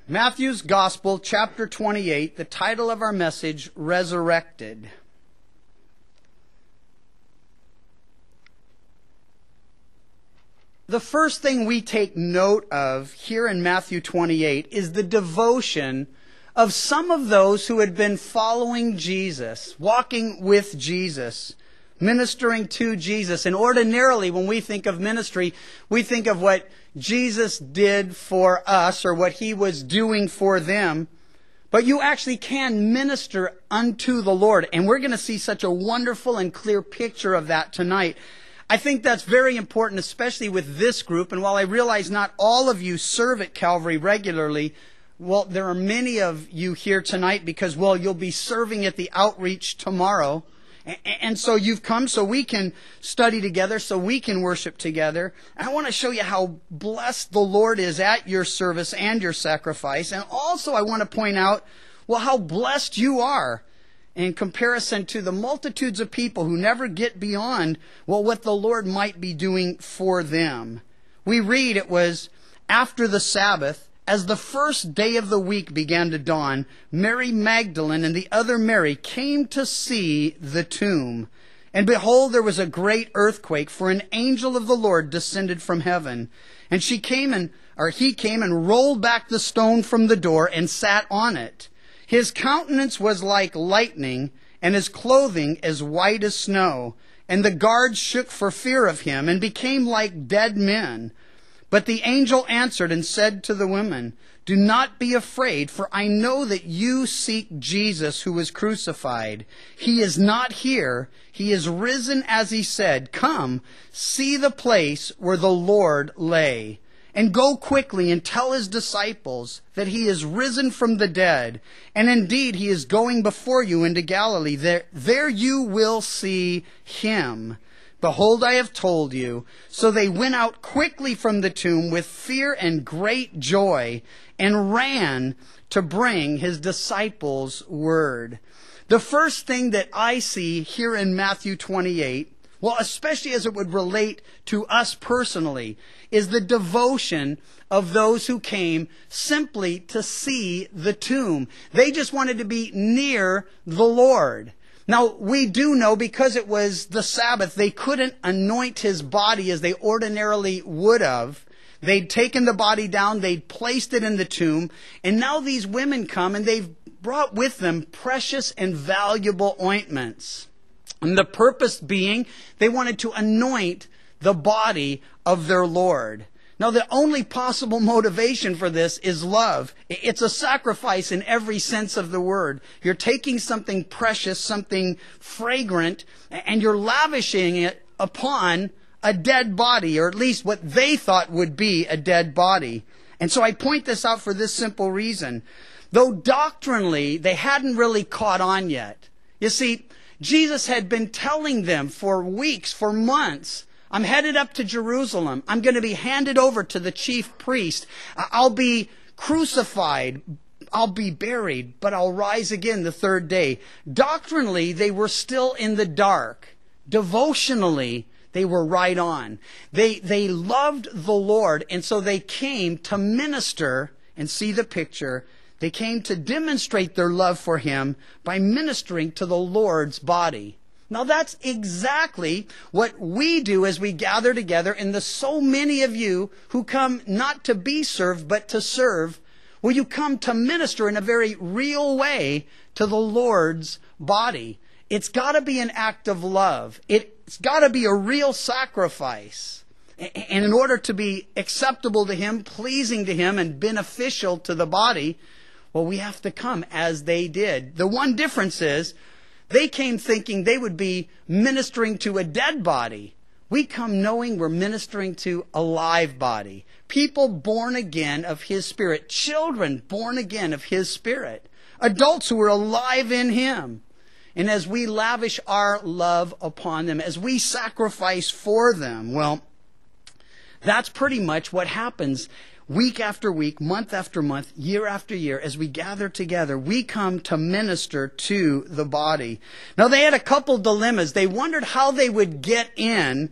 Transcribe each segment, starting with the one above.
Matthew's Gospel, chapter 28, the title of our message, Resurrected. The first thing we take note of here in Matthew 28 is the devotion of some of those who had been following Jesus, walking with Jesus, ministering to Jesus. And ordinarily, when we think of ministry, we think of what Jesus did for us or what he was doing for them. But you actually can minister unto the Lord. And we're going to see such a wonderful and clear picture of that tonight. I think that's very important, especially with this group. And while I realize not all of you serve at Calvary regularly, well, there are many of you here tonight because, well, you'll be serving at the outreach tomorrow. And so you've come so we can study together, so we can worship together. And I want to show you how blessed the Lord is at your service and your sacrifice. And also I want to point out, well, how blessed you are in comparison to the multitudes of people who never get beyond, well, what the Lord might be doing for them. We read it was after the Sabbath, as the first day of the week began to dawn, Mary Magdalene and the other Mary came to see the tomb. And behold, there was a great earthquake, for an angel of the Lord descended from heaven. And he came and rolled back the stone from the door and sat on it. His countenance was like lightning, and his clothing as white as snow. And the guards shook for fear of him, and became like dead men. But the angel answered and said to the women, "Do not be afraid, for I know that you seek Jesus who was crucified. He is not here. He is risen as he said. Come, see the place where the Lord lay. And go quickly and tell his disciples that he is risen from the dead. And indeed, he is going before you into Galilee. There you will see him. Behold, I have told you." So they went out quickly from the tomb with fear and great joy and ran to bring his disciples word. The first thing that I see here in Matthew 28, well, especially as it would relate to us personally, is the devotion of those who came simply to see the tomb. They just wanted to be near the Lord. Now, we do know because it was the Sabbath, they couldn't anoint his body as they ordinarily would have. They'd taken the body down, they'd placed it in the tomb, and now these women come and they've brought with them precious and valuable ointments. And the purpose being, they wanted to anoint the body of their Lord. Now, the only possible motivation for this is love. It's a sacrifice in every sense of the word. You're taking something precious, something fragrant, and you're lavishing it upon a dead body, or at least what they thought would be a dead body. And so I point this out for this simple reason. Though doctrinally, they hadn't really caught on yet. You see, Jesus had been telling them for weeks, for months, I'm headed up to Jerusalem. I'm going to be handed over to the chief priest. I'll be crucified. I'll be buried, but I'll rise again the third day. Doctrinally, they were still in the dark. Devotionally, they were right on. They loved the Lord, and so they came to minister, and see the picture. They came to demonstrate their love for him by ministering to the Lord's body. Now that's exactly what we do as we gather together, and the so many of you who come not to be served but to serve, well, you come to minister in a very real way to the Lord's body. It's got to be an act of love. It's got to be a real sacrifice. And in order to be acceptable to him, pleasing to him, and beneficial to the body, well, we have to come as they did. The one difference is, they came thinking they would be ministering to a dead body. We come knowing we're ministering to a live body. People born again of his Spirit. Children born again of his Spirit. Adults who are alive in him. And as we lavish our love upon them, as we sacrifice for them, well, that's pretty much what happens week after week, month after month, year after year. As we gather together, we come to minister to the body. Now, they had a couple dilemmas. They wondered how they would get in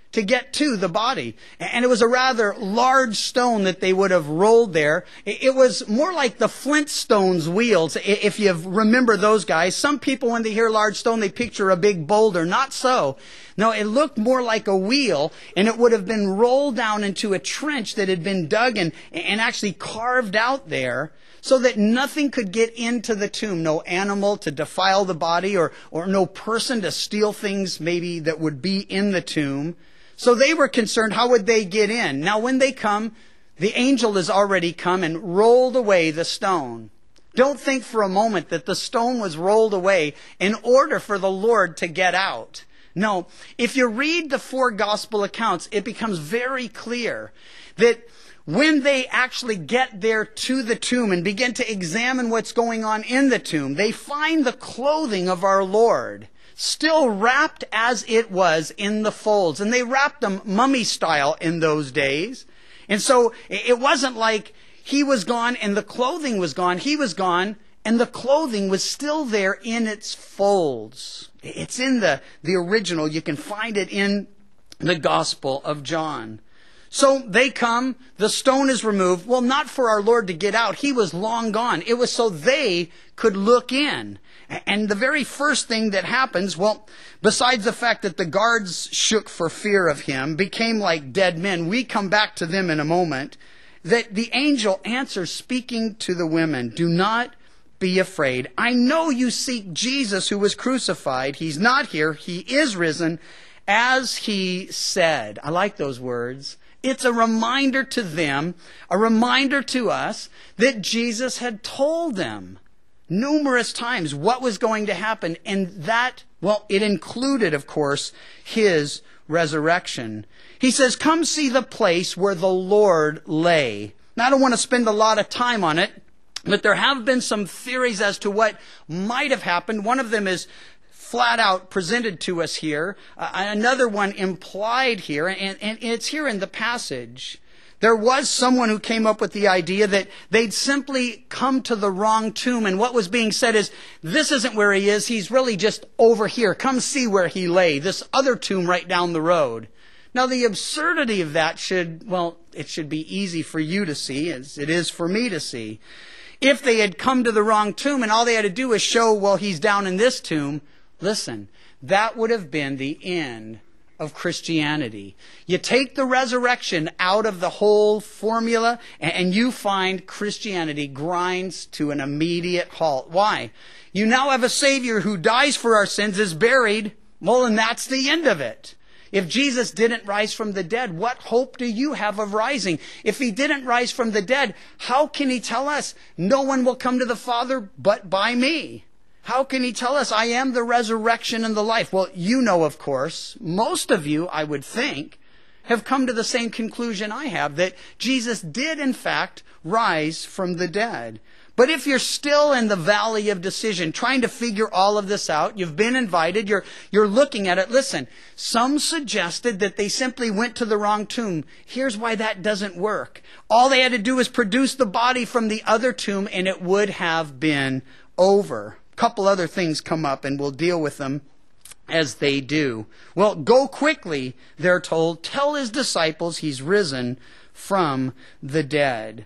to get to the body. And it was a rather large stone that they would have rolled there. It was more like the Flintstones wheels, if you remember those guys. Some people, when they hear large stone, they picture a big boulder. Not so. No, it looked more like a wheel, and it would have been rolled down into a trench that had been dug and actually carved out there, so that nothing could get into the tomb. No animal to defile the body, or no person to steal things maybe that would be in the tomb. So they were concerned, how would they get in? Now when they come, the angel has already come and rolled away the stone. Don't think for a moment that the stone was rolled away in order for the Lord to get out. No, if you read the 4 gospel accounts, it becomes very clear that when they actually get there to the tomb and begin to examine what's going on in the tomb, they find the clothing of our Lord still wrapped as it was in the folds. And they wrapped them mummy style in those days. And so it wasn't like he was gone and the clothing was gone. He was gone and the clothing was still there in its folds. It's in the original. You can find it in the Gospel of John. So they come, the stone is removed. Well, not for our Lord to get out. He was long gone. It was so they could look in. And the very first thing that happens, well, besides the fact that the guards shook for fear of him, became like dead men, we come back to them in a moment, that the angel answers, speaking to the women, "Do not be afraid. I know you seek Jesus who was crucified. He's not here. He is risen, as he said." I like those words. It's a reminder to them, a reminder to us, that Jesus had told them numerous times what was going to happen. And that, well, it included, of course, his resurrection. He says, "Come see the place where the Lord lay." Now, I don't want to spend a lot of time on it, but there have been some theories as to what might have happened. One of them is flat out presented to us here. Another one implied here, and it's here in the passage. There was someone who came up with the idea that they'd simply come to the wrong tomb, and what was being said is, this isn't where he is, he's really just over here. Come see where he lay, this other tomb right down the road. Now the absurdity of that should be easy for you to see, as it is for me to see. If they had come to the wrong tomb and all they had to do was show, well, he's down in this tomb, listen, that would have been the end of Christianity. You take the resurrection out of the whole formula and you find Christianity grinds to an immediate halt. Why? You now have a Savior who dies for our sins, is buried. Well, and that's the end of it. If Jesus didn't rise from the dead, what hope do you have of rising? If he didn't rise from the dead, how can he tell us, no one will come to the Father but by me? How can he tell us, I am the resurrection and the life? Well, you know, of course, most of you, I would think, have come to the same conclusion I have, that Jesus did, in fact, rise from the dead. But if you're still in the valley of decision, trying to figure all of this out, you've been invited, you're looking at it. Listen, some suggested that they simply went to the wrong tomb. Here's why that doesn't work. All they had to do was produce the body from the other tomb, and it would have been over. A couple other things come up, and we'll deal with them as they do. Well, go quickly, they're told. Tell his disciples he's risen from the dead.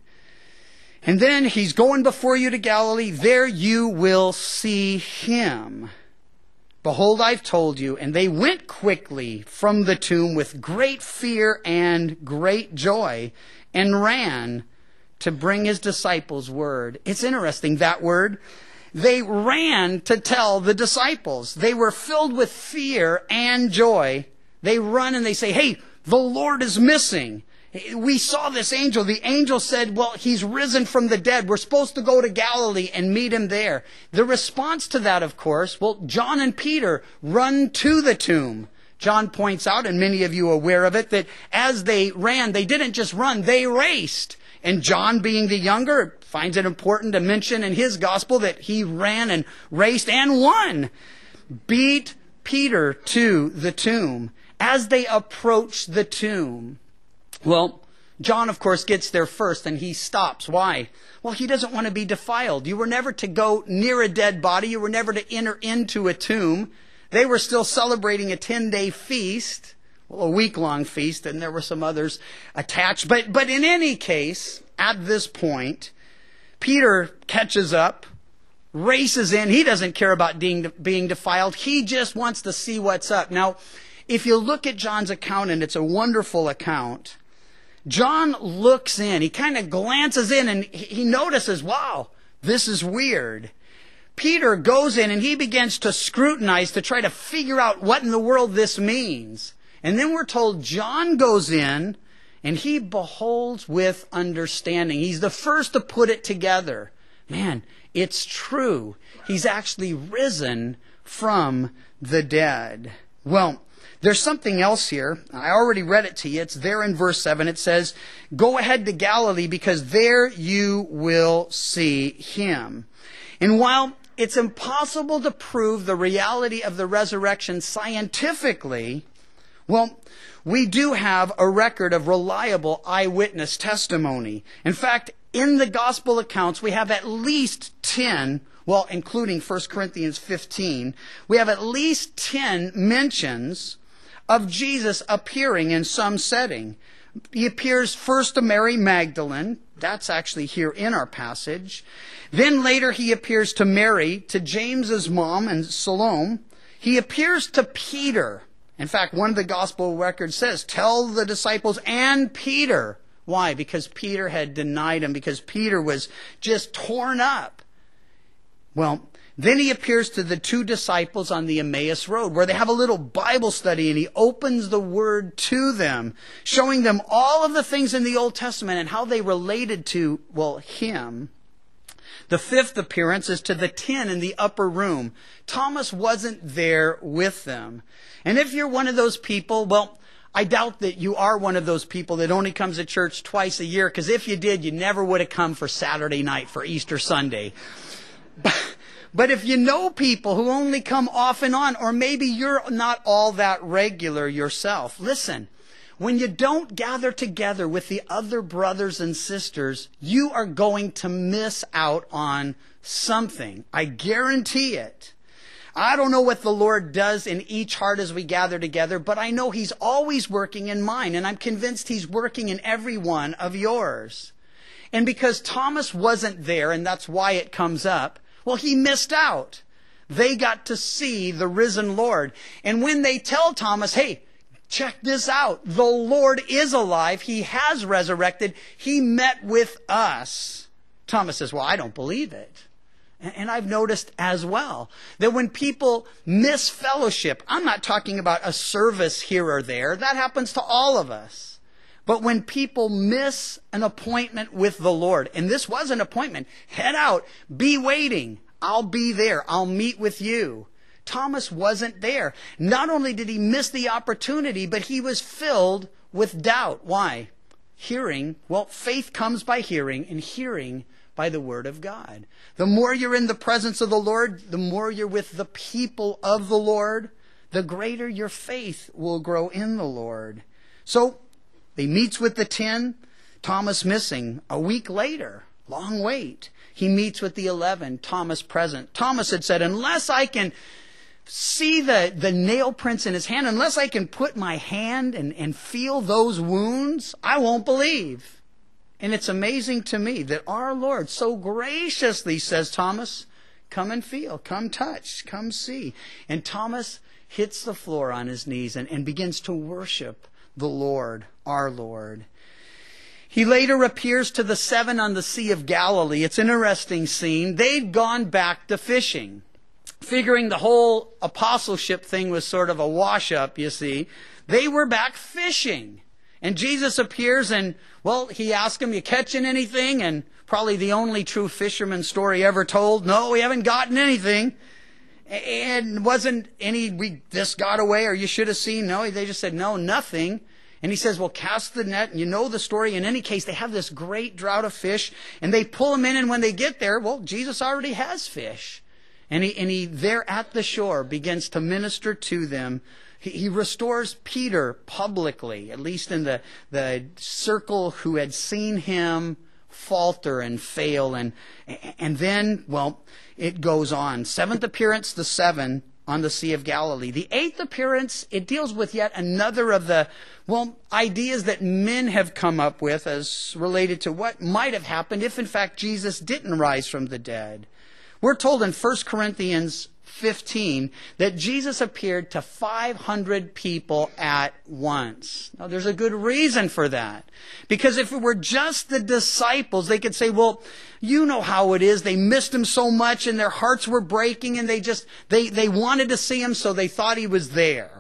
And then he's going before you to Galilee. There you will see him. Behold, I've told you. And they went quickly from the tomb with great fear and great joy and ran to bring his disciples word. It's interesting, that word. They ran to tell the disciples. They were filled with fear and joy. They run and they say, hey, the Lord is missing. We saw this angel. The angel said, well, he's risen from the dead. We're supposed to go to Galilee and meet him there. The response to that, of course, well, John and Peter run to the tomb. John points out, and many of you are aware of it, that as they ran, they didn't just run, they raced. And John, being the younger, finds it important to mention in his gospel that he ran and raced and won. Beat Peter to the tomb. As they approach the tomb, well, John, of course, gets there first, and he stops. Why? Well, he doesn't want to be defiled. You were never to go near a dead body. You were never to enter into a tomb. They were still celebrating a 10-day feast. a week-long feast, and there were some others attached. But in any case, at this point, Peter catches up, races in. He doesn't care about being defiled. He just wants to see what's up. Now, if you look at John's account, and it's a wonderful account, John looks in. He kind of glances in, and he notices, wow, this is weird. Peter goes in, and he begins to scrutinize to try to figure out what in the world this means. And then we're told John goes in, and he beholds with understanding. He's the first to put it together. Man, it's true. He's actually risen from the dead. Well, there's something else here. I already read it to you. It's there in verse 7. It says, "Go ahead to Galilee, because there you will see him." And while it's impossible to prove the reality of the resurrection scientifically, well, we do have a record of reliable eyewitness testimony. In fact, in the gospel accounts, we have at least 10, well, including 1 Corinthians 15, we have at least 10 mentions of Jesus appearing in some setting. He appears first to Mary Magdalene. That's actually here in our passage. Then later he appears to Mary, to James's mom and Salome. He appears to Peter. In fact, one of the gospel records says, "Tell the disciples and Peter." Why? Because Peter had denied him, because Peter was just torn up. Well, then he appears to the two disciples on the Emmaus Road, where they have a little Bible study, and he opens the Word to them, showing them all of the things in the Old Testament and how they related to, well, him. The fifth appearance is to the 10 in the upper room. Thomas wasn't there with them. And if you're one of those people, well, I doubt that you are one of those people that only comes to church twice a year, because if you did, you never would have come for Saturday night for Easter Sunday. But if you know people who only come off and on, or maybe you're not all that regular yourself, listen, when you don't gather together with the other brothers and sisters, you are going to miss out on something. I guarantee it. I don't know what the Lord does in each heart as we gather together, but I know He's always working in mine, and I'm convinced He's working in every one of yours. And because Thomas wasn't there, and that's why it comes up, well, he missed out. They got to see the risen Lord. And when they tell Thomas, "Hey, check this out. The Lord is alive. He has resurrected. He met with us." Thomas says, "Well, I don't believe it." And I've noticed as well that when people miss fellowship, I'm not talking about a service here or there. That happens to all of us. But when people miss an appointment with the Lord, and this was an appointment, head out, be waiting. I'll be there. I'll meet with you. Thomas wasn't there. Not only did he miss the opportunity, but he was filled with doubt. Why? Hearing. Well, faith comes by hearing, and hearing by the Word of God. The more you're in the presence of the Lord, the more you're with the people of the Lord, the greater your faith will grow in the Lord. So, he meets with the 10, Thomas missing. A week later, long wait, he meets with the 11, Thomas present. Thomas had said, "Unless I can see the nail prints in his hand, unless I can put my hand and feel those wounds, I won't believe." And it's amazing to me that our Lord so graciously says, "Thomas, come and feel, come touch, come see." And Thomas hits the floor on his knees and begins to worship the Lord, our Lord. He later appears to the 7 on the Sea of Galilee. It's an interesting scene. They'd gone back to fishing, figuring the whole apostleship thing was sort of a wash-up, you see. They were back fishing. And Jesus appears and, well, he asks them, "You catching anything?" And probably the only true fisherman story ever told, "No, we haven't gotten anything." And wasn't any, this got away, or you should have seen. No, they just said, "No, nothing." And he says, "Well, cast the net." And you know the story. In any case, they have this great drought of fish, and they pull them in, and when they get there, well, Jesus already has fish. And he there at the shore begins to minister to them. He restores Peter publicly, at least in the circle who had seen him falter and fail. And then, well, it goes on. 7th appearance, the 7. on the Sea of Galilee. The eighth appearance, it deals with yet another of the, ideas that men have come up with as related to what might have happened if in fact Jesus didn't rise from the dead. We're told in 1 Corinthians 15 that Jesus appeared to 500 people at once. Now there's a good reason for that. Because if it were just the disciples, they could say, well, you know how it is. They missed him so much and their hearts were breaking and they wanted to see him, so they thought he was there.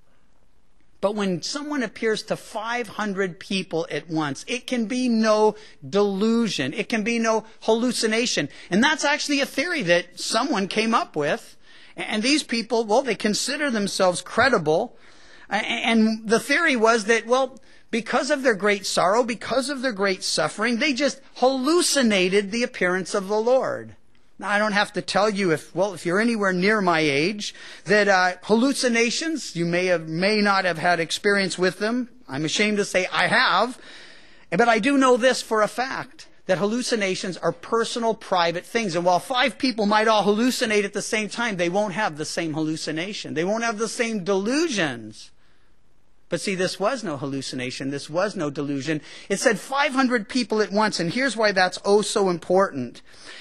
But when someone appears to 500 people at once, it can be no delusion. It can be no hallucination. And that's actually a theory that someone came up with. And these people, they consider themselves credible. And the theory was that, because of their great sorrow, because of their great suffering, they just hallucinated the appearance of the Lord. Now, I don't have to tell you if you're anywhere near my age, that hallucinations, you may not have had experience with them. I'm ashamed to say I have. But I do know this for a fact, that hallucinations are personal, private things. And while 5 people might all hallucinate at the same time, they won't have the same hallucination. They won't have the same delusions. But see, this was no hallucination. This was no delusion. It said 500 people at once. And here's why that's so important.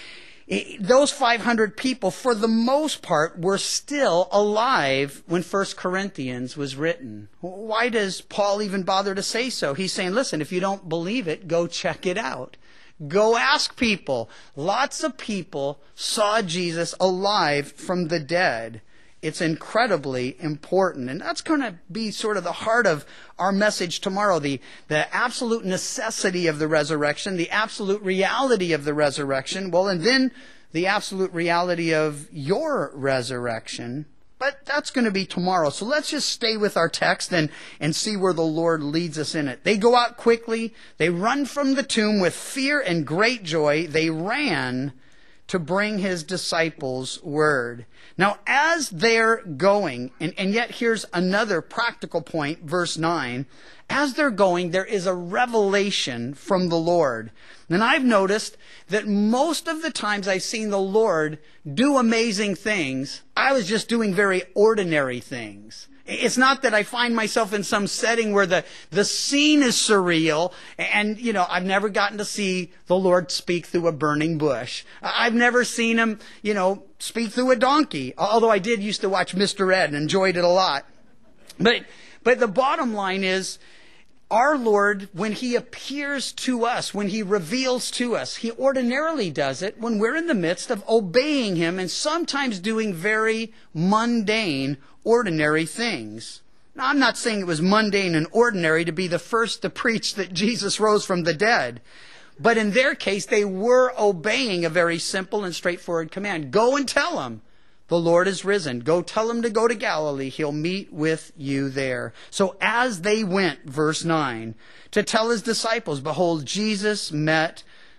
Those 500 people, for the most part, were still alive when 1 Corinthians was written. Why does Paul even bother to say so? He's saying, listen, if you don't believe it, go check it out. Go ask people. Lots of people saw Jesus alive from the dead. It's incredibly important. And that's going to be sort of the heart of our message tomorrow. The absolute necessity of the resurrection, the absolute reality of the resurrection. And then the absolute reality of your resurrection. But that's going to be tomorrow. So let's just stay with our text and see where the Lord leads us in it. They go out quickly. They run from the tomb with fear and great joy. They ran to bring his disciples word. Now, as they're going, and yet here's another practical point, verse 9. As they're going, there is a revelation from the Lord. And I've noticed that most of the times I've seen the Lord do amazing things, I was just doing very ordinary things. It's not that I find myself in some setting where the scene is surreal and, I've never gotten to see the Lord speak through a burning bush. I've never seen him, speak through a donkey, although I did used to watch Mr. Ed and enjoyed it a lot. But the bottom line is, our Lord, when he appears to us, when he reveals to us, he ordinarily does it when we're in the midst of obeying him and sometimes doing very mundane, ordinary things. Now, I'm not saying it was mundane and ordinary to be the first to preach that Jesus rose from the dead. But in their case, they were obeying a very simple and straightforward command. Go and tell them the Lord is risen. Go tell him to go to Galilee. He'll meet with you there. So as they went, verse 9, to tell his disciples, behold, Jesus met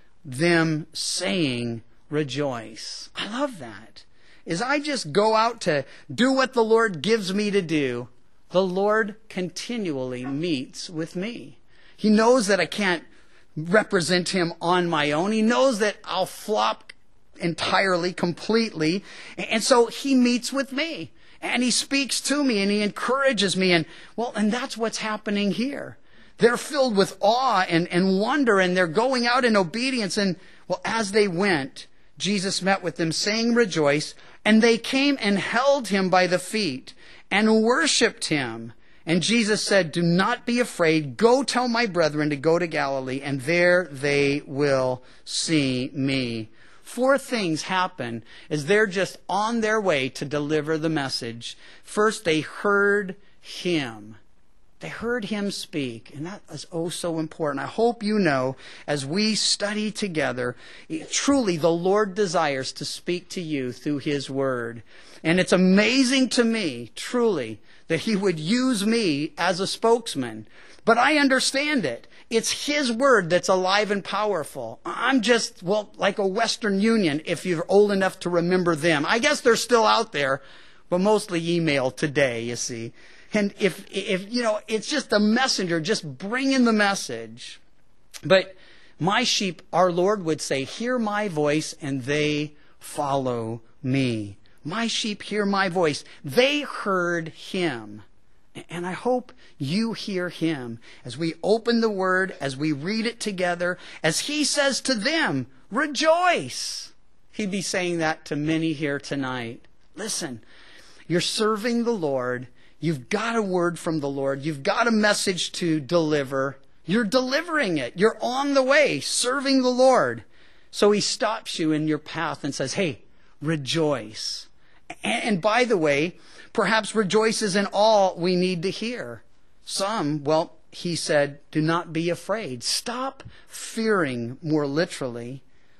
them saying, rejoice. I love that. As I just go out to do what the Lord gives me to do, the Lord continually meets with me. He knows that I can't represent him on my own. He knows that I'll flop entirely, completely. And so he meets with me and he speaks to me and he encourages me. And that's what's happening here. They're filled with awe and wonder and they're going out in obedience. And as they went, Jesus met with them saying, rejoice. And they came and held him by the feet and worshiped him. And Jesus said, do not be afraid. Go tell my brethren to go to Galilee and there they will see me. 4 things happen as they're just on their way to deliver the message. First, they heard him. They heard him speak, and that is so important. I hope you know, as we study together, truly the Lord desires to speak to you through his word. And it's amazing to me, truly, that he would use me as a spokesman. But I understand it. It's his word that's alive and powerful. I'm just, like a Western Union, if you're old enough to remember them. I guess they're still out there, but mostly email today, you see. And if it's just a messenger, just bringing the message. But my sheep, our Lord would say, hear my voice and they follow me. My sheep hear my voice. They heard him. And I hope you hear him as we open the word, as we read it together, as he says to them, rejoice. He'd be saying that to many here tonight. Listen, you're serving the Lord. You've got a word from the Lord. You've got a message to deliver. You're delivering it. You're on the way, serving the Lord. So he stops you in your path and says, hey, rejoice. And by the way, perhaps rejoice isn't all we need to hear. Some, well, he said, do not be afraid. Stop fearing, more literally.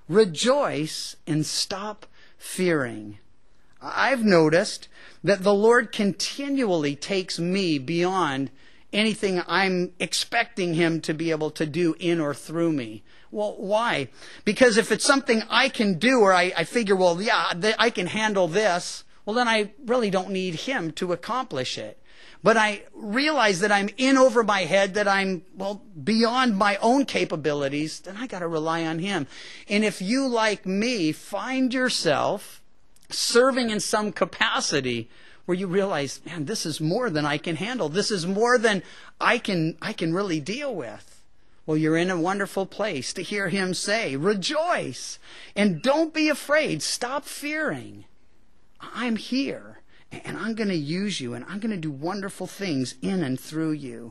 Rejoice and stop fearing. I've noticed that the Lord continually takes me beyond anything I'm expecting him to be able to do in or through me. Well, why? Because if it's something I can do, or I figure, well, yeah, I can handle this, well, then I really don't need him to accomplish it. But I realize that I'm in over my head, that I'm, well, beyond my own capabilities, then I got to rely on him. And if you, like me, find yourself serving in some capacity where you realize, man, this is more than I can handle. This is more than I can really deal with. Well, you're in a wonderful place to hear him say, rejoice and don't be afraid. Stop fearing. I'm here and I'm going to use you and I'm going to do wonderful things in and through you.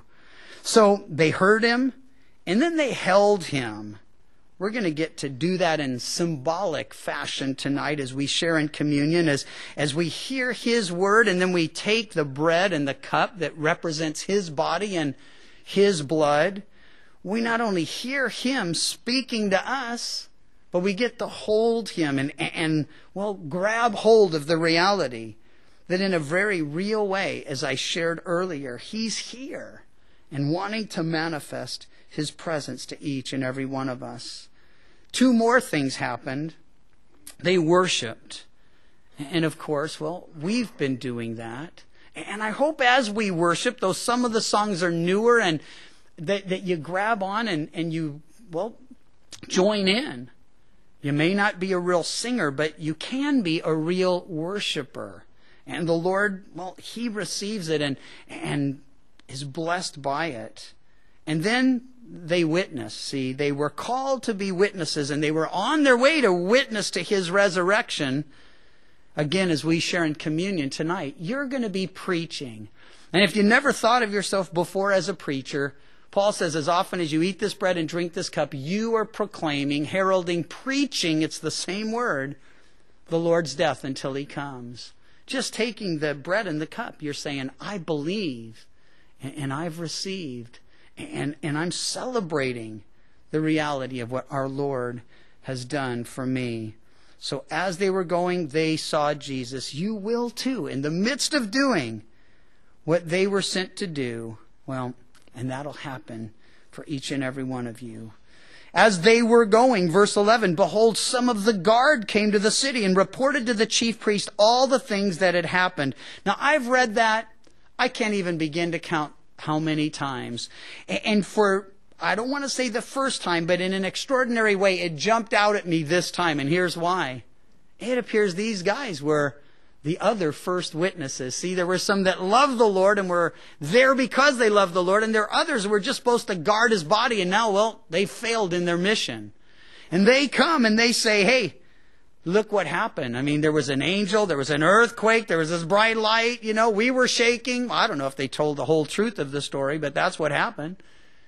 So they heard him and then they held him. We're going to get to do that in symbolic fashion tonight as we share in communion, as we hear his word, and then we take the bread and the cup that represents his body and his blood. We not only hear him speaking to us, but we get to hold him and grab hold of the reality that in a very real way, as I shared earlier, he's here and wanting to manifest his presence to each and every one of us. Two more things happened. They worshiped. And of course, well, we've been doing that. And I hope as we worship, though some of the songs are newer, and that you grab on and you, well, join in. You may not be a real singer, but you can be a real worshiper. And the Lord, well, he receives it and is blessed by it. And then they witnessed. See, they were called to be witnesses, and they were on their way to witness to his resurrection. Again, as we share in communion tonight, you're going to be preaching. And if you never thought of yourself before as a preacher, Paul says, as often as you eat this bread and drink this cup, you are proclaiming, heralding, preaching, it's the same word, the Lord's death until he comes. Just taking the bread and the cup, you're saying, I believe, and I've received, and I'm celebrating the reality of what our Lord has done for me. So as they were going, they saw Jesus. You will too, in the midst of doing what they were sent to do. Well, and that'll happen for each and every one of you. As they were going, verse 11, behold, some of the guard came to the city and reported to the chief priest all the things that had happened. Now, I've read that. I can't even begin to count how many times. And for, I don't want to say the first time, but in an extraordinary way, it jumped out at me this time. And here's why. It appears these guys were the other first witnesses. See, there were some that loved the Lord and were there because they loved the Lord, and there are others who were just supposed to guard his body, and now, well, they failed in their mission. And they come and they say, hey, look what happened. I mean, there was an angel, there was an earthquake, there was this bright light, we were shaking. I don't know if they told the whole truth of the story, but that's what happened.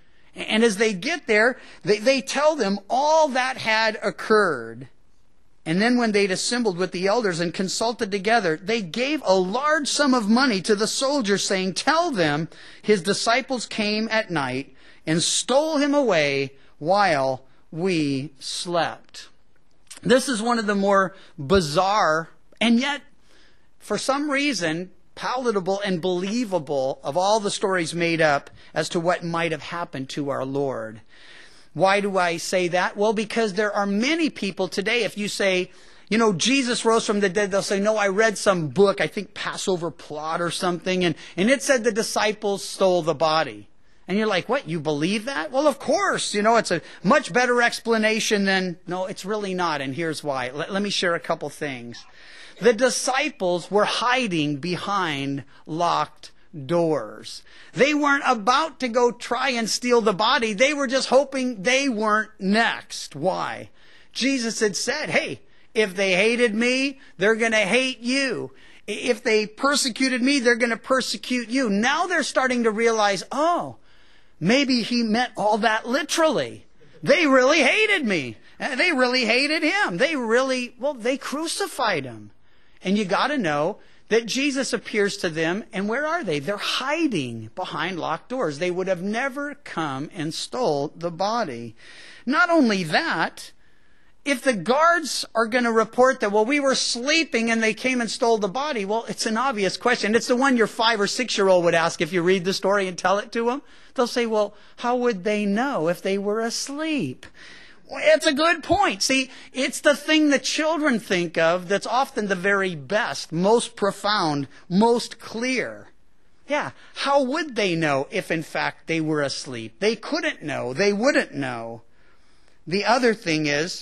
And as they get there, they tell them all that had occurred. And then when they'd assembled with the elders and consulted together, they gave a large sum of money to the soldiers, saying, tell them his disciples came at night and stole him away while we slept. This is one of the more bizarre, and yet, for some reason, palatable and believable of all the stories made up as to what might have happened to our Lord. Why do I say that? Well, because there are many people today, if you say, Jesus rose from the dead, they'll say, no, I read some book, I think Passover Plot or something, and it said the disciples stole the body. And you're like, what, you believe that? Well, of course, it's a much better explanation than, no, it's really not, and here's why. Let me share a couple things. The disciples were hiding behind locked doors. They weren't about to go try and steal the body. They were just hoping they weren't next. Why? Jesus had said, hey, if they hated me, they're going to hate you. If they persecuted me, they're going to persecute you. Now they're starting to realize, oh, maybe he meant all that literally. They really hated me. They really hated him. They crucified him. And you got to know that Jesus appears to them, and where are they? They're hiding behind locked doors. They would have never come and stole the body. Not only that, if the guards are going to report that, well, we were sleeping and they came and stole the body, well, it's an obvious question. It's the one your 5 or 6-year-old would ask if you read the story and tell it to them. They'll say, well, how would they know if they were asleep? Well, it's a good point. See, it's the thing that children think of that's often the very best, most profound, most clear. Yeah, how would they know if in fact they were asleep? They couldn't know. They wouldn't know. The other thing is,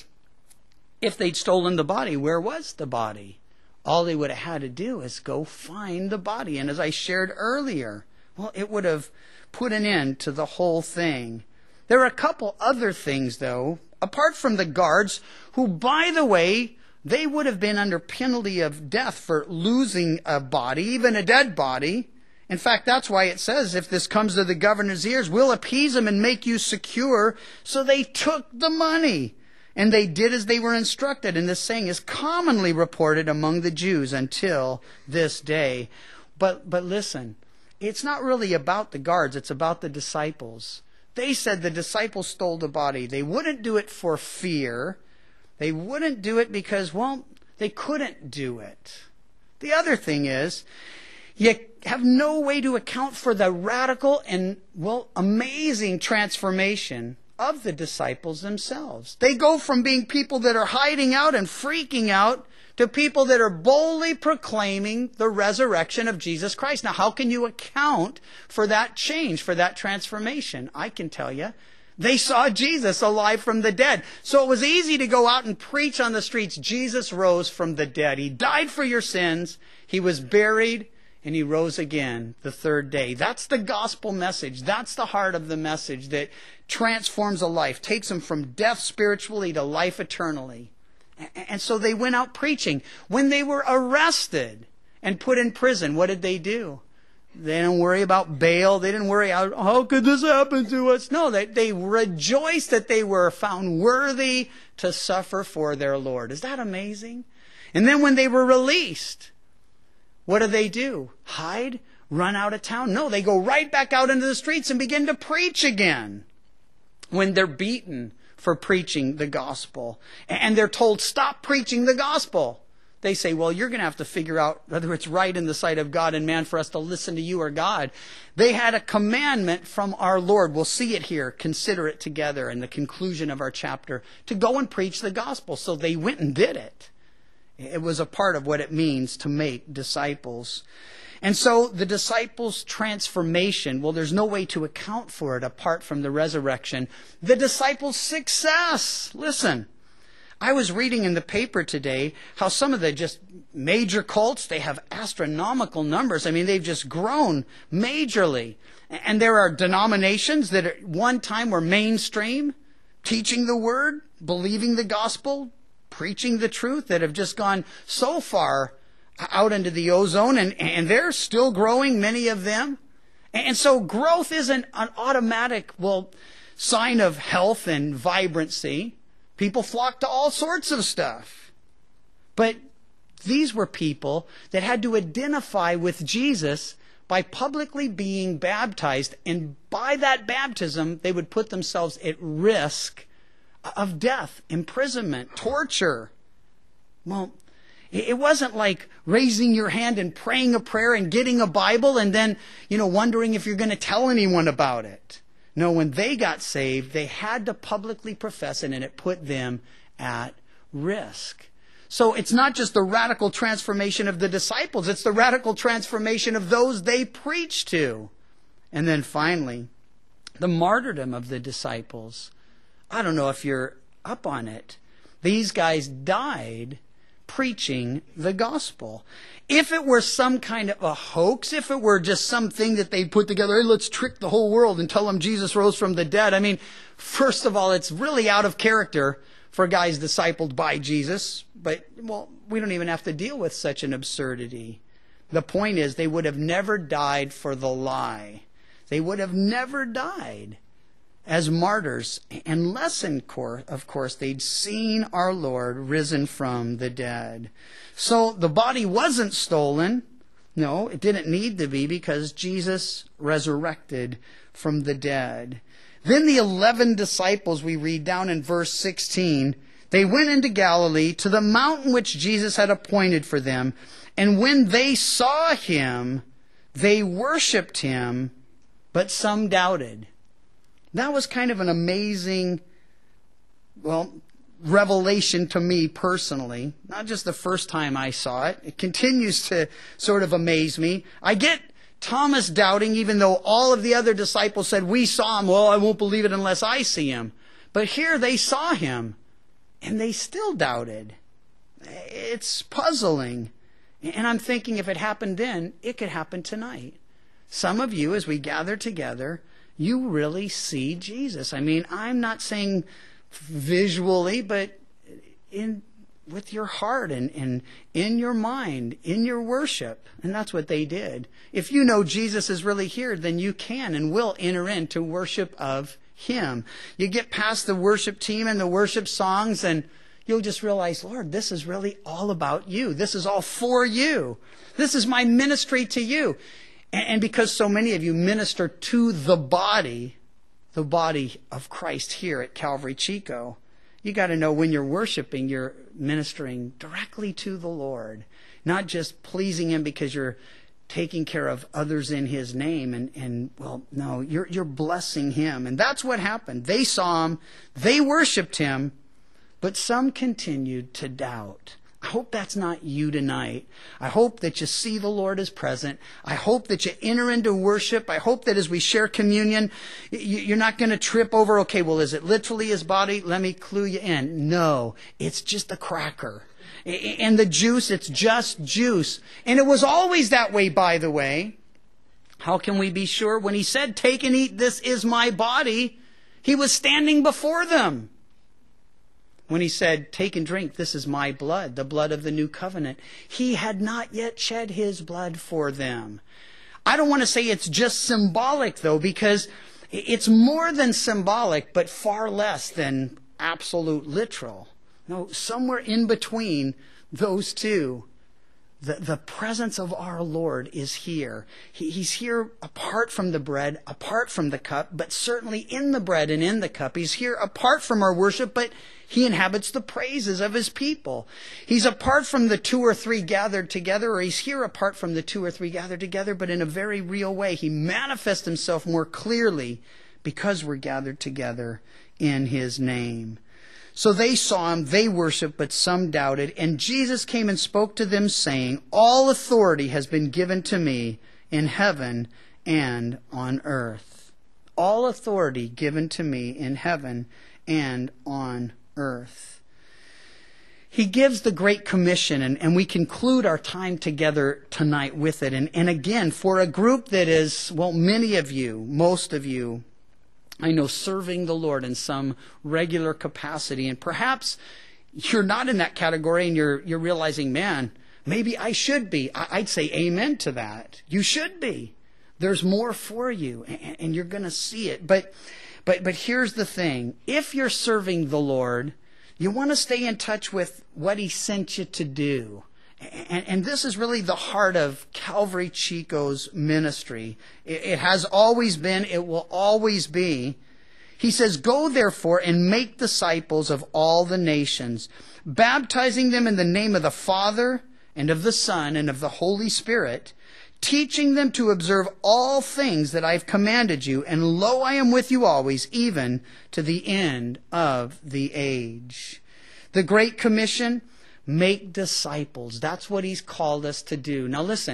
if they'd stolen the body, where was the body? All they would have had to do is go find the body. And as I shared earlier, well, it would have put an end to the whole thing. There are a couple other things, though, apart from the guards, who, by the way, they would have been under penalty of death for losing a body, even a dead body. In fact, that's why it says, if this comes to the governor's ears, we'll appease him and make you secure. So they took the money. And they did as they were instructed. And this saying is commonly reported among the Jews until this day. But listen, it's not really about the guards. It's about the disciples. They said the disciples stole the body. They wouldn't do it for fear. They wouldn't do it because, well, they couldn't do it. The other thing is, you have no way to account for the radical and, well, amazing transformation of the disciples themselves. They go from being people that are hiding out and freaking out to people that are boldly proclaiming the resurrection of Jesus Christ. Now, how can you account for that change, for that transformation? I can tell you. They saw Jesus alive from the dead. So it was easy to go out and preach on the streets, Jesus rose from the dead. He died for your sins. He was buried. And he rose again the third day. That's the gospel message. That's the heart of the message that transforms a life, takes them from death spiritually to life eternally. And so they went out preaching. When they were arrested and put in prison, what did they do? They didn't worry about bail. They didn't worry, how could this happen to us? No, they rejoiced that they were found worthy to suffer for their Lord. Is that amazing? And then when they were released, what do? Hide? Run out of town? No, they go right back out into the streets and begin to preach again. When they're beaten for preaching the gospel, and they're told, stop preaching the gospel, they say, well, you're going to have to figure out whether it's right in the sight of God and man for us to listen to you or God. They had a commandment from our Lord. We'll see it here. Consider it together in the conclusion of our chapter, to go and preach the gospel. So they went and did it. It was a part of what it means to make disciples. And so the disciples' transformation, well, there's no way to account for it apart from the resurrection. The disciples' success. Listen, I was reading in the paper today how some of the just major cults, they have astronomical numbers. I mean, they've just grown majorly. And there are denominations that at one time were mainstream, teaching the word, believing the gospel, preaching the truth, that have just gone so far out into the ozone, and they're still growing, many of them. And so growth isn't an automatic, sign of health and vibrancy. People flock to all sorts of stuff. But these were people that had to identify with Jesus by publicly being baptized, and by that baptism, they would put themselves at risk of death, imprisonment, torture. Well, it wasn't like raising your hand and praying a prayer and getting a Bible and then, wondering if you're going to tell anyone about it. No, when they got saved, they had to publicly profess it, and it put them at risk. So it's not just the radical transformation of the disciples, it's the radical transformation of those they preach to. And then finally, The martyrdom of the disciples. I don't know if you're up on it. These guys died preaching the gospel. If it were some kind of a hoax, if it were just something that they put together, hey, let's trick the whole world and tell them Jesus rose from the dead. I mean, first of all, it's really out of character for guys discipled by Jesus. But, well, we don't even have to deal with such an absurdity. The point is, they would have never died for the lie. They would have never died as martyrs unless, of course, they'd seen our Lord risen from the dead. So the body wasn't stolen. No, it didn't need to be, because Jesus resurrected from the dead. Then the 11 disciples, we read down in verse 16, they went into Galilee to the mountain which Jesus had appointed for them. And when they saw him, they worshipped him, but some doubted. That was kind of an amazing, revelation to me personally. Not just the first time I saw it. It continues to sort of amaze me. I get Thomas doubting, even though all of the other disciples said, we saw him. Well, I won't believe it unless I see him. But here they saw him, and they still doubted. It's puzzling. And I'm thinking, if it happened then, it could happen tonight. Some of you, as we gather together, you really see Jesus. I mean, I'm not saying visually, but with your heart and in your mind, in your worship. And that's what they did. If you know Jesus is really here, then you can and will enter into worship of him. You get past the worship team and the worship songs, and you'll just realize, Lord, this is really all about you. This is all for you. This is my ministry to you. And because so many of you minister to the body of Christ here at Calvary Chico, you got to know when you're worshiping, you're ministering directly to the Lord, not just pleasing him because you're taking care of others in his name. No, you're blessing him. And that's what happened. They saw him, they worshiped him, but some continued to doubt. I hope that's not you tonight. I hope that you see the Lord as present. I hope that you enter into worship. I hope that as we share communion, you're not going to trip over, okay, well, is it literally his body? Let me clue you in. No, it's just a cracker. And the juice, it's just juice. And it was always that way, by the way. How can we be sure? When he said, take and eat, this is my body, he was standing before them. When he said, take and drink, this is my blood, the blood of the new covenant, he had not yet shed his blood for them. I don't want to say it's just symbolic, though, because it's more than symbolic, but far less than absolute literal. No, somewhere in between those two, the presence of our Lord is here. He's here apart from the bread, apart from the cup, but certainly in the bread and in the cup. He's here apart from our worship, but he inhabits the praises of his people. He's apart from the 2 or 3 gathered together, or he's here apart from the 2 or 3 gathered together, but in a very real way. He manifests himself more clearly because we're gathered together in his name. So they saw him, they worshiped, but some doubted. And Jesus came and spoke to them, saying, all authority has been given to me in heaven and on earth. All authority given to me in heaven and on earth. He gives the Great Commission, and we conclude our time together tonight with it. And again, for a group that is, many of you, most of you, I know, serving the Lord in some regular capacity, and perhaps you're not in that category and you're realizing, man, maybe I should be. I'd say amen to that. You should be. There's more for you, and you're going to see it. But here's the thing. If you're serving the Lord, you want to stay in touch with what he sent you to do. And this is really the heart of Calvary Chico's ministry. It has always been, it will always be. He says, go therefore and make disciples of all the nations, baptizing them in the name of the Father and of the Son and of the Holy Spirit, teaching them to observe all things that I have commanded you. And lo, I am with you always, even to the end of the age. The Great Commission, make disciples. That's what he's called us to do. Now listen,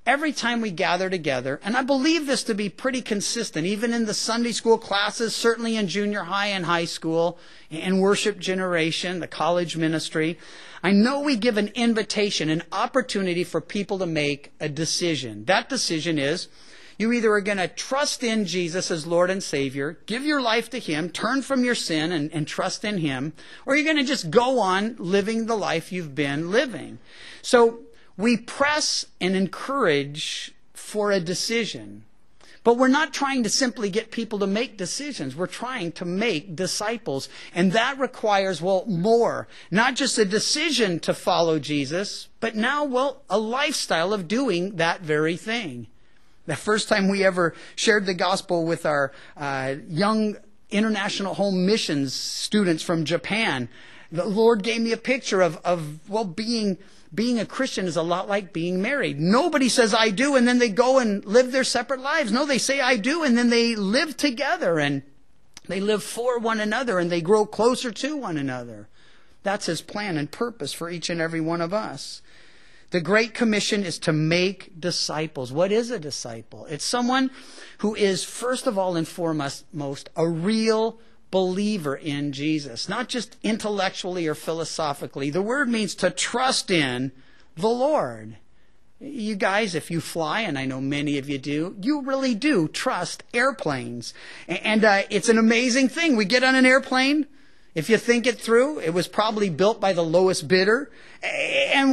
every time we gather together, and I believe this to be pretty consistent, even in the Sunday school classes, certainly in junior high and high school, in worship generation, the college ministry, I know we give an invitation, an opportunity for people to make a decision. That decision is, you either are going to trust in Jesus as Lord and Savior, give your life to Him, turn from your sin and trust in Him, or you're going to just go on living the life you've been living. So we press and encourage for a decision. But we're not trying to simply get people to make decisions. We're trying to make disciples. And that requires, more. Not just a decision to follow Jesus, but now, a lifestyle of doing that very thing. The first time we ever shared the gospel with our young international home missions students from Japan, the Lord gave me a picture of being a Christian is a lot like being married. Nobody says I do and then they go and live their separate lives. No, they say I do and then they live together and they live for one another and they grow closer to one another. That's His plan and purpose for each and every one of us. The Great Commission is to make disciples. What is a disciple? It's someone who is, first of all and foremost, a real believer in Jesus. Not just intellectually or philosophically. The word means to trust in the Lord. You guys, if you fly, and I know many of you do, you really do trust airplanes. And it's an amazing thing. We get on an airplane. If you think it through, it was probably built by the lowest bidder. And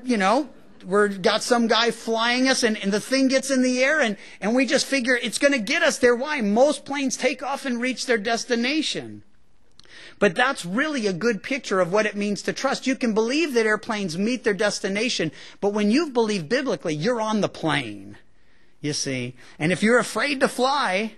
we've got some guy flying us and the thing gets in the air and we just figure it's going to get us there. Why? Most planes take off and reach their destination. But that's really a good picture of what it means to trust. You can believe that airplanes meet their destination, but when you've believed biblically, you're on the plane, you see. And if you're afraid to fly,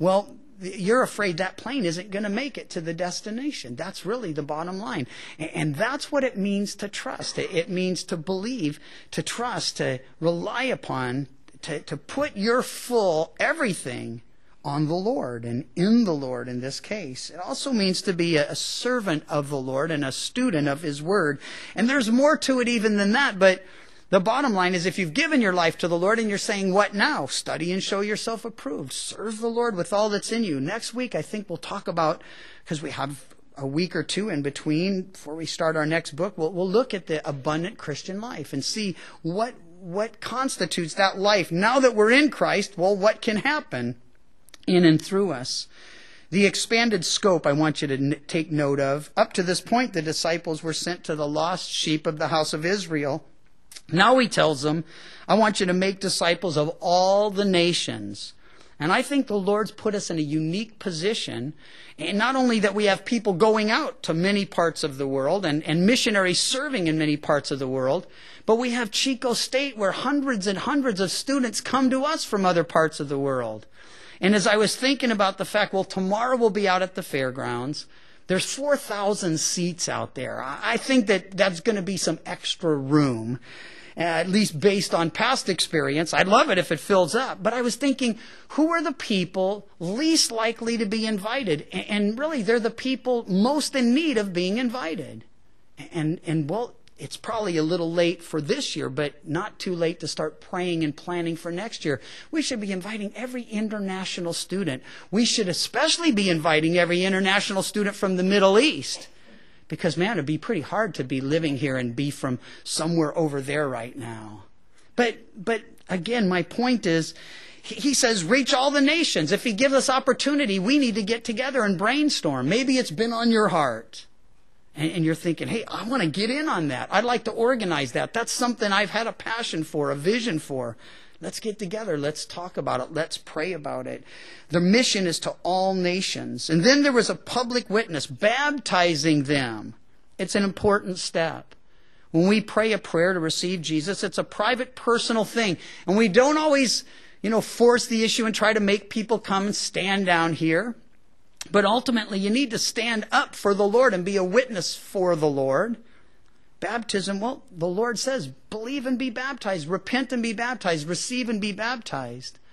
you're afraid that plane isn't going to make it to the destination. That's really the bottom line. And that's what it means to trust. It means to believe, to trust, to rely upon, to put your full everything on the Lord and in the Lord in this case. It also means to be a servant of the Lord and a student of His Word. And there's more to it even than that, but the bottom line is if you've given your life to the Lord and you're saying, what now? Study and show yourself approved. Serve the Lord with all that's in you. Next week, I think we'll talk about, because we have a week or two in between before we start our next book, we'll look at the abundant Christian life and see what constitutes that life. Now that we're in Christ, what can happen in and through us? The expanded scope I want you to take note of. Up to this point, the disciples were sent to the lost sheep of the house of Israel. Now He tells them, I want you to make disciples of all the nations. And I think the Lord's put us in a unique position. And not only that we have people going out to many parts of the world and missionaries serving in many parts of the world, but we have Chico State where hundreds and hundreds of students come to us from other parts of the world. And as I was thinking about the fact, tomorrow we'll be out at the fairgrounds. There's 4,000 seats out there. I think that's going to be some extra room, at least based on past experience. I'd love it if it fills up. But I was thinking, who are the people least likely to be invited? And really, they're the people most in need of being invited. And it's probably a little late for this year, but not too late to start praying and planning for next year. We should be inviting every international student. We should especially be inviting every international student from the Middle East. Because, man, it'd be pretty hard to be living here and be from somewhere over there right now. But again, my point is, He says, reach all the nations. If He gives us opportunity, we need to get together and brainstorm. Maybe it's been on your heart. And you're thinking, hey, I want to get in on that. I'd like to organize that. That's something I've had a passion for, a vision for. Let's get together. Let's talk about it. Let's pray about it. The mission is to all nations. And then there was a public witness, baptizing them. It's an important step. When we pray a prayer to receive Jesus, it's a private, personal thing. And we don't always, force the issue and try to make people come and stand down here. But ultimately, you need to stand up for the Lord and be a witness for the Lord. Baptism, the Lord says, believe and be baptized, repent and be baptized, receive and be baptized.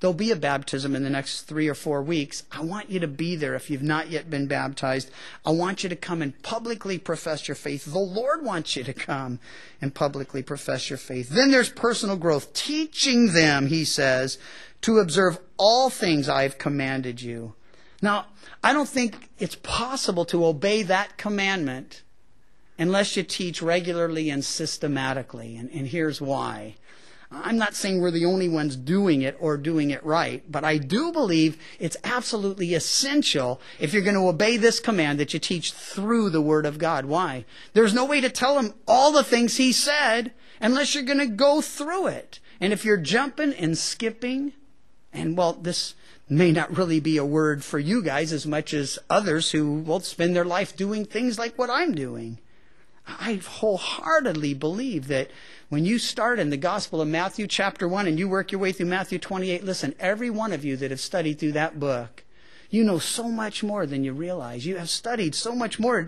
There'll be a baptism in the next 3 or 4 weeks. I want you to be there if you've not yet been baptized. I want you to come and publicly profess your faith. The Lord wants you to come and publicly profess your faith. Then there's personal growth. Teaching them, he says, to observe all things I have commanded you. Now, I don't think it's possible to obey that commandment unless you teach regularly and systematically. And here's why. I'm not saying we're the only ones doing it or doing it right, but I do believe it's absolutely essential, if you're going to obey this command, that you teach through the Word of God. Why? There's no way to tell them all the things he said unless you're going to go through it. And if you're jumping and skipping, and well, this may not really be a word for you guys as much as others who will spend their life doing things like what I'm doing. I wholeheartedly believe that when you start in the Gospel of Matthew chapter 1 and you work your way through Matthew 28, listen, every one of you that have studied through that book, you know so much more than you realize. You have studied so much more.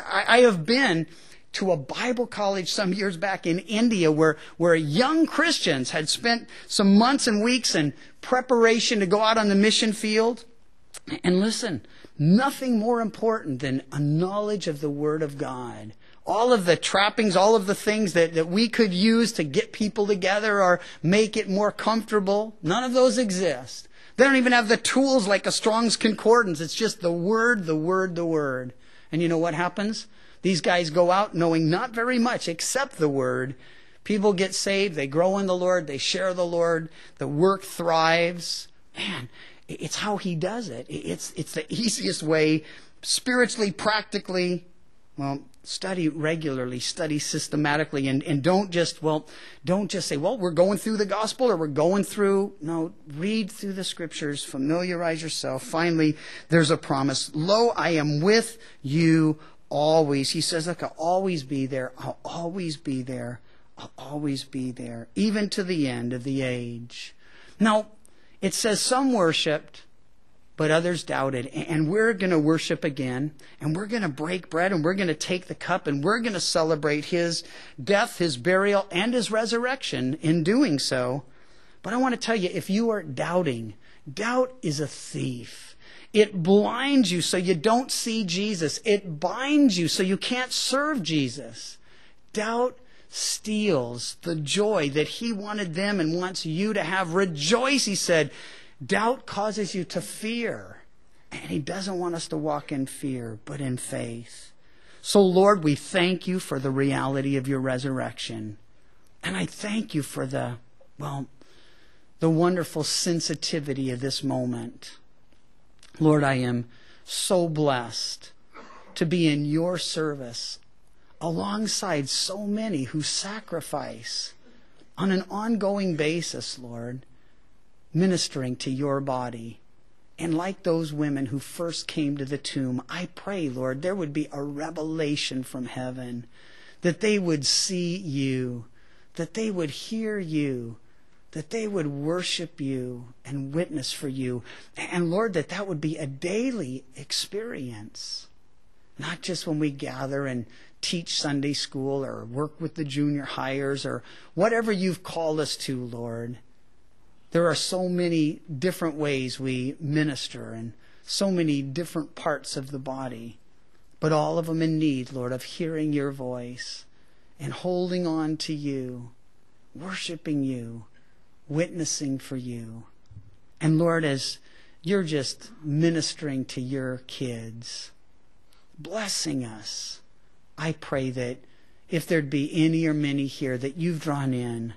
I have been to a Bible college some years back in India where young Christians had spent some months and weeks in preparation to go out on the mission field. And listen, nothing more important than a knowledge of the Word of God. All of the trappings, all of the things that we could use to get people together or make it more comfortable, none of those exist. They don't even have the tools like a Strong's Concordance. It's just the Word, the Word, the Word. And you know what happens? These guys go out knowing not very much except the Word. People get saved, they grow in the Lord, they share the Lord, the work thrives. Man, it's how he does it. It's the easiest way, spiritually, practically. Well, study regularly, study systematically, and don't just say, well, we're going through the gospel or we're going through. No, read through the scriptures, familiarize yourself. Finally, there's a promise. Lo, I am with you always. He says, look, I'll always be there. I'll always be there. I'll always be there, even to the end of the age. Now, it says some worshiped, but others doubted. And we're going to worship again, and we're going to break bread, and we're going to take the cup, and we're going to celebrate his death, his burial, and his resurrection in doing so. But I want to tell you, if you are doubting, doubt is a thief. It blinds you so you don't see Jesus. It binds you so you can't serve Jesus. Doubt steals the joy that he wanted them and wants you to have. Rejoice, he said. Doubt causes you to fear. And he doesn't want us to walk in fear, but in faith. So, Lord, we thank you for the reality of your resurrection. And I thank you for the wonderful sensitivity of this moment. Lord, I am so blessed to be in your service alongside so many who sacrifice on an ongoing basis, Lord, ministering to your body. And like those women who first came to the tomb, I pray, Lord, there would be a revelation from heaven, that they would see you, that they would hear you, that they would worship you and witness for you. And Lord, that would be a daily experience, not just when we gather and teach Sunday school or work with the junior hires or whatever you've called us to, Lord. There are so many different ways we minister and so many different parts of the body, but all of them in need, Lord, of hearing your voice and holding on to you, worshiping you, witnessing for you. And Lord, as you're just ministering to your kids, blessing us, I pray that if there'd be any or many here that you've drawn in,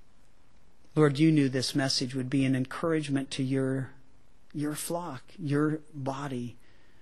Lord, you knew this message would be an encouragement to your flock, your body.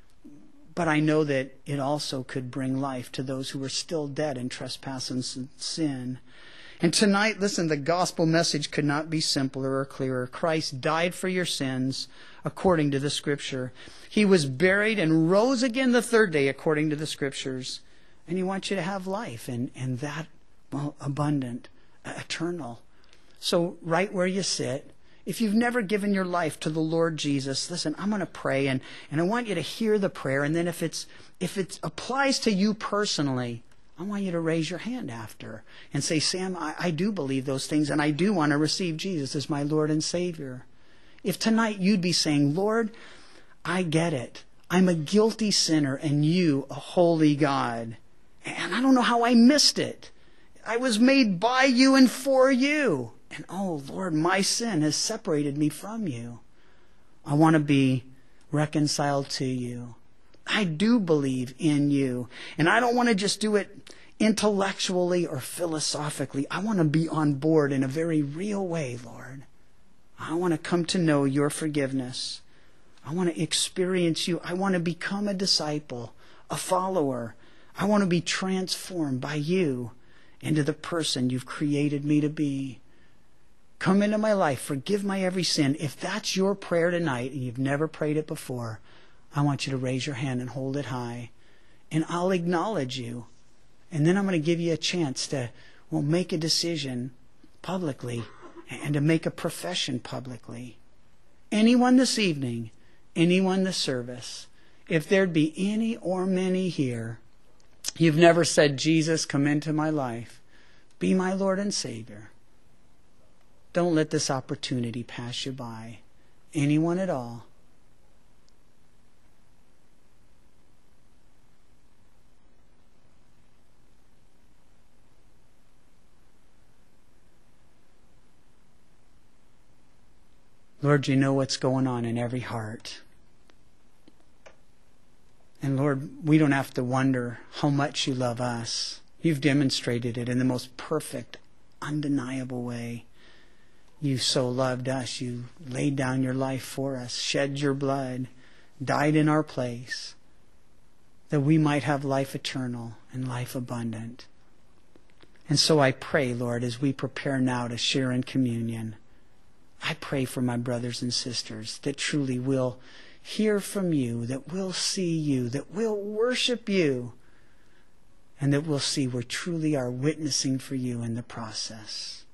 But I know that it also could bring life to those who are still dead in trespass and sin. And tonight, listen, the gospel message could not be simpler or clearer. Christ died for your sins according to the Scripture. He was buried and rose again the third day according to the Scriptures. And he wants you to have life, and that, abundant, eternal. So right where you sit, if you've never given your life to the Lord Jesus, listen, I'm going to pray, and I want you to hear the prayer. And then if it applies to you personally, I want you to raise your hand after and say, Sam, I do believe those things, and I do want to receive Jesus as my Lord and Savior. If tonight you'd be saying, Lord, I get it. I'm a guilty sinner and you a holy God. And I don't know how I missed it. I was made by you and for you. And oh, Lord, my sin has separated me from you. I want to be reconciled to you. I do believe in you. And I don't want to just do it intellectually or philosophically. I want to be on board in a very real way, Lord. I want to come to know your forgiveness. I want to experience you. I want to become a disciple, a follower. I want to be transformed by you into the person you've created me to be. Come into my life. Forgive my every sin. If that's your prayer tonight and you've never prayed it before, I want you to raise your hand and hold it high. And I'll acknowledge you. And then I'm going to give you a chance to, make a decision publicly and to make a profession publicly. Anyone this evening, anyone this service, if there'd be any or many here, you've never said, Jesus, come into my life. Be my Lord and Savior. Don't let this opportunity pass you by. Anyone at all. Lord, you know what's going on in every heart. And Lord, we don't have to wonder how much you love us. You've demonstrated it in the most perfect, undeniable way. You so loved us. You laid down your life for us, shed your blood, died in our place, that we might have life eternal and life abundant. And so I pray, Lord, as we prepare now to share in communion, I pray for my brothers and sisters that truly will hear from you, that will see you, that will worship you, and that we'll see we truly are witnessing for you in the process.